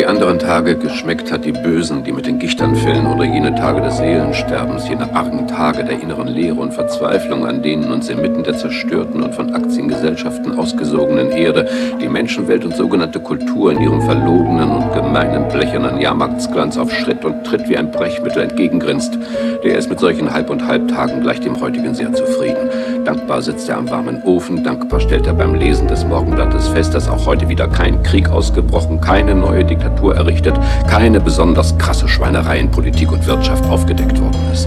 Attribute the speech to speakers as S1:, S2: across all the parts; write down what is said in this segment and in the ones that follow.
S1: die anderen Tage geschmeckt hat die Bösen, die mit den Gichternfällen oder jene Tage des Seelensterbens, jene argen Tage der inneren Leere und Verzweiflung, an denen uns inmitten der zerstörten und von Aktiengesellschaften ausgesogenen Erde die Menschenwelt und sogenannte Kultur in ihrem verlogenen und gemeinen blechernen Jahrmarktsglanz auf Schritt und Tritt wie ein Brechmittel entgegengrinst. Der ist mit solchen Halb- und Halbtagen gleich dem heutigen sehr zufrieden. Dankbar sitzt er am warmen Ofen, dankbar stellt er beim Lesen des Morgenblattes fest, dass auch heute wieder kein Krieg ausgebrochen, keine neue Diktatur errichtet, keine besonders krasse Schweinerei in Politik und Wirtschaft aufgedeckt worden ist.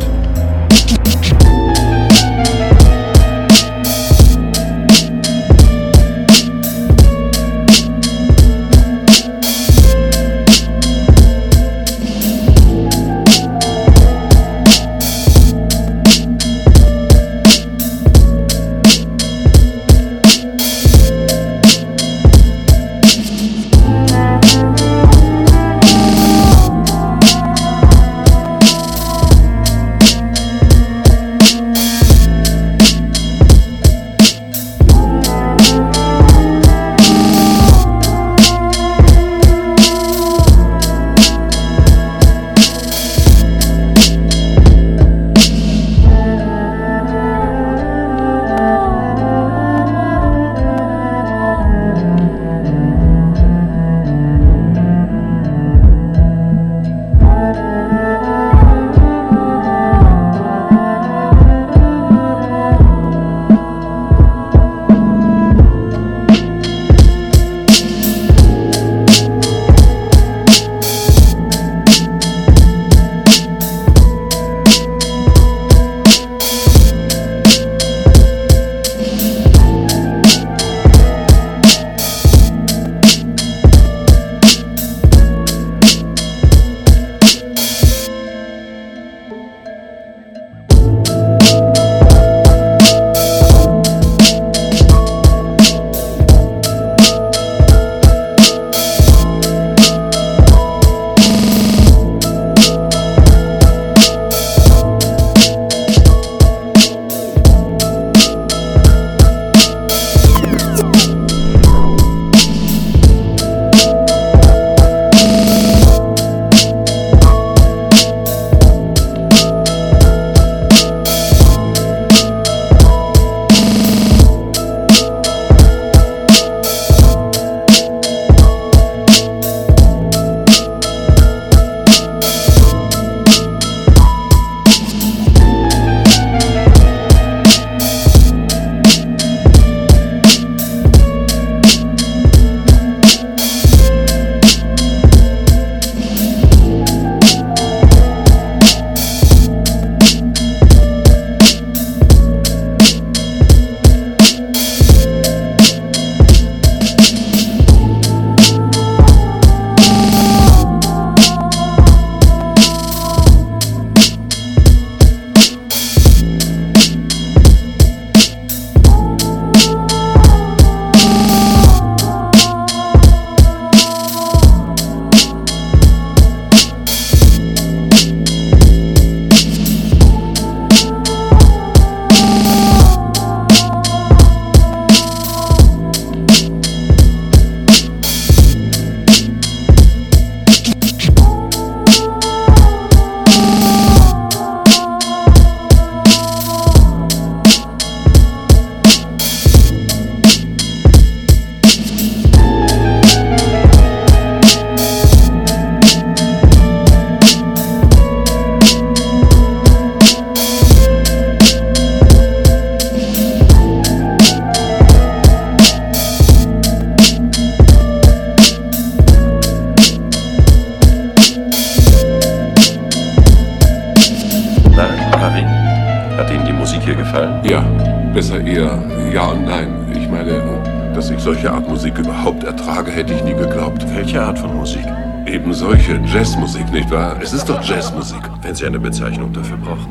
S2: Ja, besser eher ja und nein. Ich meine, dass ich solche Art Musik überhaupt ertrage, hätte ich nie geglaubt.
S3: Welche Art von Musik?
S2: Eben solche Jazzmusik, nicht wahr? Es ist doch Jazzmusik.
S3: Wenn Sie eine Bezeichnung dafür brauchen.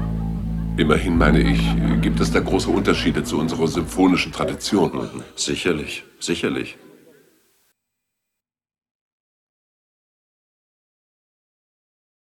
S2: Immerhin, meine ich, gibt es da große Unterschiede zu unserer symphonischen Tradition.
S3: Sicherlich, sicherlich.